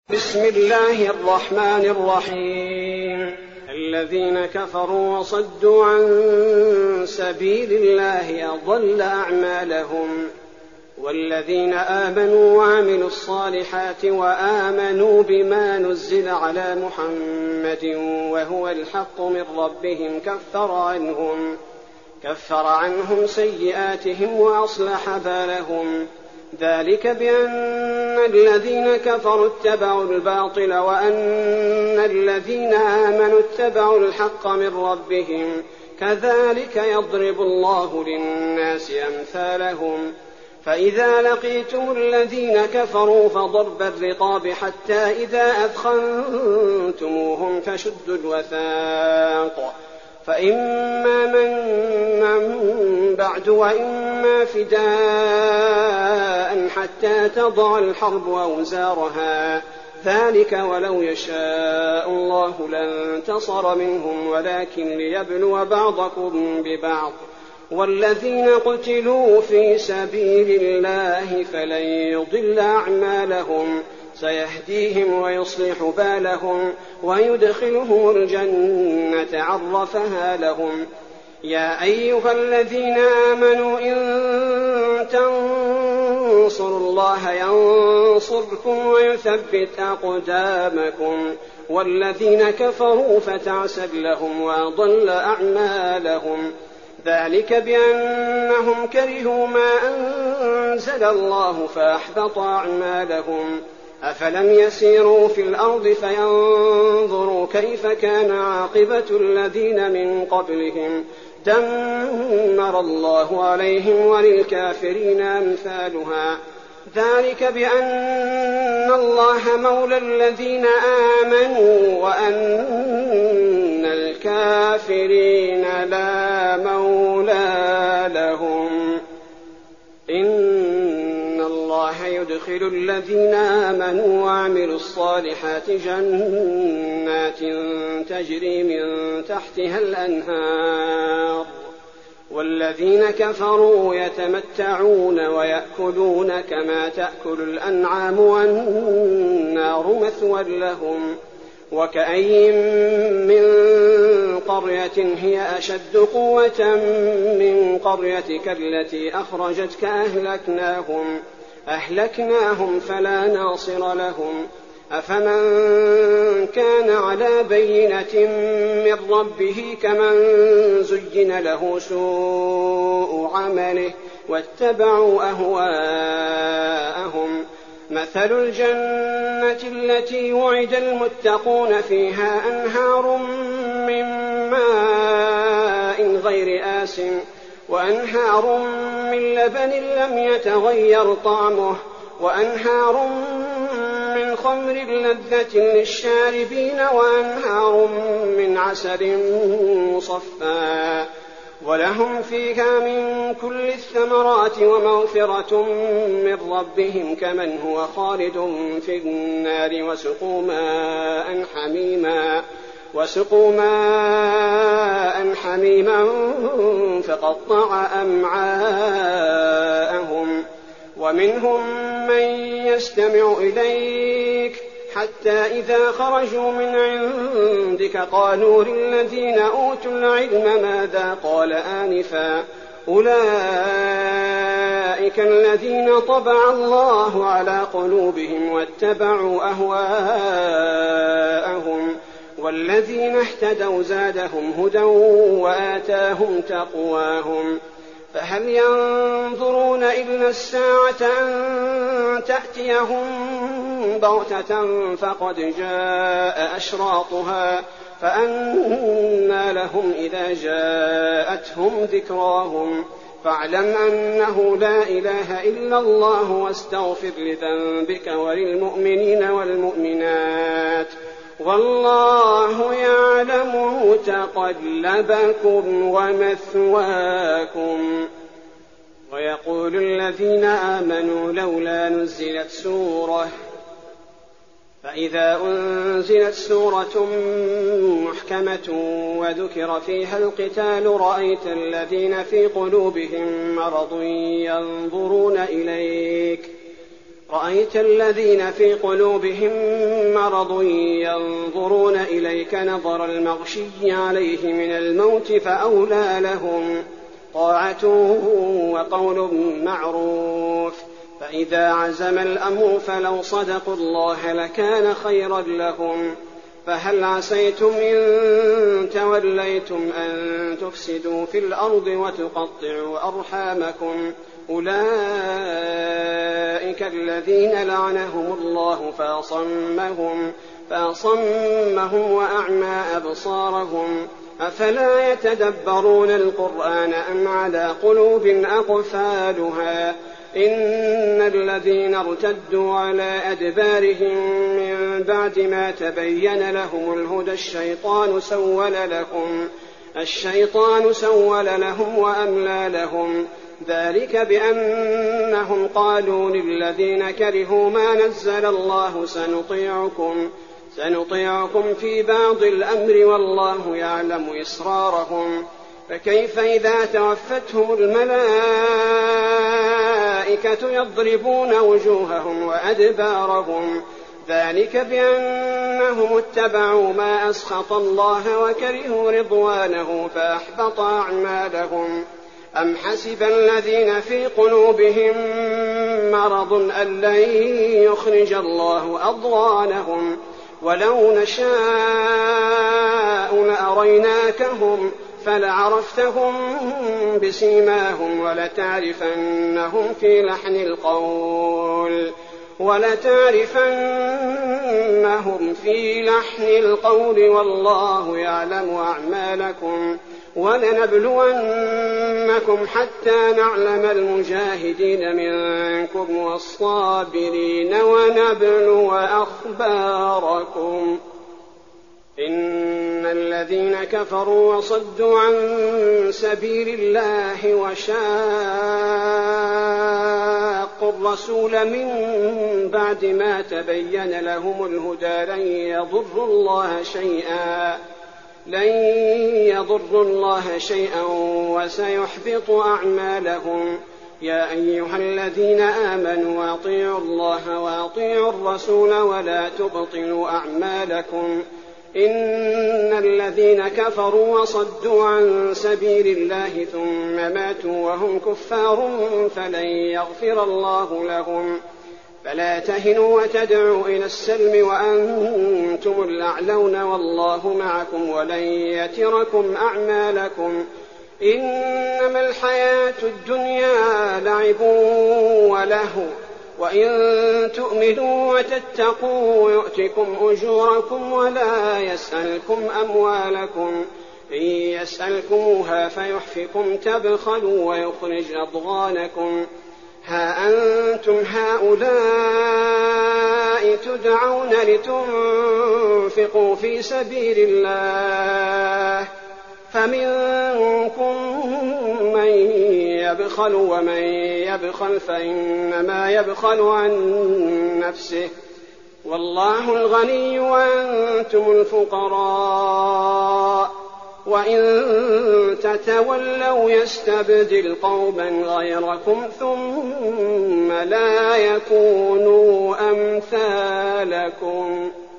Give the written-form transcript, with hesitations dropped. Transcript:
بسم الله الرحمن الرحيم. الذين كفروا وصدوا عن سبيل الله أضل أعمالهم، والذين آمنوا وعملوا الصالحات وآمنوا بما نزل على محمد وهو الحق من ربهم كفر عنهم سيئاتهم وأصلح بالهم. ذلك بأن الذين كفروا اتبعوا الباطل وأن الذين آمنوا اتبعوا الحق من ربهم، كذلك يضرب الله للناس أمثالهم. فإذا لقيتم الذين كفروا فضرب الرقاب حتى إذا أثخنتموهم فشدوا الوثاق، فإما منا بعد وإما فداء حتى تضع الحرب أوزارها، ذلك ولو يشاء الله لانتصر منهم ولكن ليبلو بعضكم ببعض. والذين قتلوا في سبيل الله فلن يضل أعمالهم، سيهديهم ويصلح بالهم ويدخلهم الجنة عرفها لهم. يا أيها الذين آمنوا إن تنصروا الله ينصركم ويثبت أقدامكم. والذين كفروا فتعسد لهم وأضل أعمالهم، ذلك بأنهم كرهوا ما أنزل الله فأحبط أعمالهم. أفلم يسيروا في الأرض فينظروا كيف كان عاقبة الذين من قبلهم، دمر الله عليهم وللكافرين أمثالها. ذلك بأن الله مولى الذين آمنوا وأن الكافرين لا مولى لهم. إن الله يدخل الذين آمنوا وعملوا الصالحات جنات تجري من تحتها الأنهار، والذين كفروا يتمتعون ويأكلون كما تأكل الأنعام والنار مثوى لهم. وكأين من قرية هي أشد قوة من قريتك التي أخرجتك أهلكناهم فلا ناصر لهم. أفمن كان على بينة من ربه كمن زين له سوء عمله واتبعوا أهواءهم. مثل الجنة التي وعد المتقون فيها أنهار من ماء غير آسن وأنهار من لبن لم يتغير طعمه وأنهار من خمر لذة للشاربين وأنهار من عسل مصفى، ولهم فيها من كل الثمرات ومغفرة من ربهم كمن هو خالد في النار وسقوا ماء حميما فقطع أمعاءهم. ومنهم من يستمع إليك حتى إذا خرجوا من عندك قالوا للذين أوتوا العلم ماذا قال آنفا، أولئك الذين طبع الله على قلوبهم واتبعوا أهواءهم. والذين اهتدوا زادهم هدى وآتاهم تقواهم. فهل ينظرون إلا الساعة أن تأتيهم بغتة فقد جاء أشراطها، فأنى لهم إذا جاءتهم ذكراهم. فاعلم أنه لا إله إلا الله واستغفر لذنبك وللمؤمنين والمؤمنات، والله يعلم متقلبكم ومثواكم. ويقول الذين آمنوا لولا نزلت سورة، فإذا أنزلت سورة محكمة وذكر فيها القتال رأيت الذين في قلوبهم مرض ينظرون إليك رأيت الذين في قلوبهم مرض ينظرون إليك نظر المغشي عليه من الموت فأولى لهم طاعة وقول معروف. فإذا عزم الأمر فلو صدقوا الله لكان خيرا لهم. فهل عسيتم إن توليتم أن تفسدوا في الأرض وتقطعوا أرحامكم؟ أولئك الذين لعنهم الله فأصمهم وأعمى أبصارهم. أفلا يتدبرون القرآن أم على قلوب أقفالها؟ إن الذين ارتدوا على أدبارهم من بعد ما تبين لهم الهدى الشيطان سول لهم وأملى لهم. ذلك بأنهم قالوا للذين كرهوا ما نزل الله سنطيعكم في بعض الأمر والله يعلم إسرارهم. فكيف إذا توفتهم الملائكة يضربون وجوههم وأدبارهم؟ ذلك بأنهم اتبعوا ما أسخط الله وكرهوا رضوانه فأحبط أعمالهم. أم حسب الذين في قلوبهم مرض أن لن يخرج الله أضغانهم؟ ولو نشاء لأريناكهم فلعرفتهم بسيماهم ولتعرفنهم في لحن القول والله يعلم أعمالكم. ولنبلونكم حتى نعلم المجاهدين منكم والصابرين ونبلو أخباركم. إن الذين كفروا وصدوا عن سبيل الله وشاقوا الرسول من بعد ما تبين لهم الهدى لن يضروا الله شيئا وسيحبط أعمالهم. يا أيها الذين آمنوا أطيعوا الله وأطيعوا الرسول ولا تبطلوا أعمالكم. إن الذين كفروا وصدوا عن سبيل الله ثم ماتوا وهم كفار فلن يغفر الله لهم. فلا تهنوا وتدعوا إلى السلم وأنتم الأعلون والله معكم ولن يتركم أعمالكم. إنما الحياة الدنيا لعب ولهو وإن تؤمنوا وتتقوا يؤتكم أجوركم ولا يسألكم أموالكم. إن يسألكموها فيحفكم تبخلوا ويخرج أضغانكم. ها أنتم هؤلاء تدعون لتنفقوا في سبيل الله فمنكم من يبخل ومن يبخل فإنما يبخل عن نفسه والله الغني وأنتم الفقراء. وإن تتولوا يستبدل قوما غيركم ثم لا يكونوا أمثالكم.